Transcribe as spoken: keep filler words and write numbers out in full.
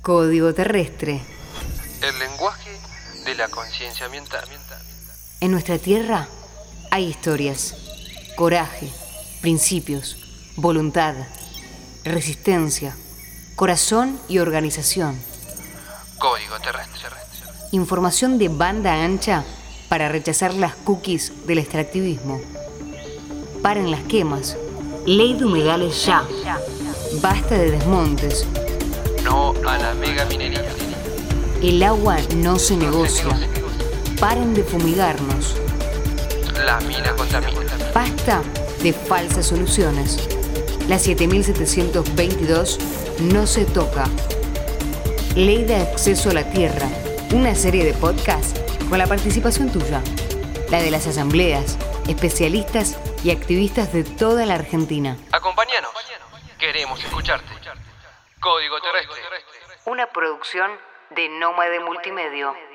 Código terrestre. El lenguaje de la conciencia ambiental. En nuestra tierra hay historias, coraje, principios, voluntad, resistencia, corazón y organización. Código terrestre. Información de banda ancha para rechazar las cookies del extractivismo. Paren las quemas. Ley de humedales ya. Basta de desmontes. No a la mega minería. El agua no se negocia. Paren de fumigarnos. La mina contamina. Basta de falsas soluciones. La siete mil setecientos veintidós no se toca. Ley de acceso a la tierra. Una serie de podcasts con la participación tuya. La de las asambleas, especialistas y activistas de toda la Argentina. Acompáñanos. Queremos escucharte. Código terrestre. Una producción de Nómade Multimedia.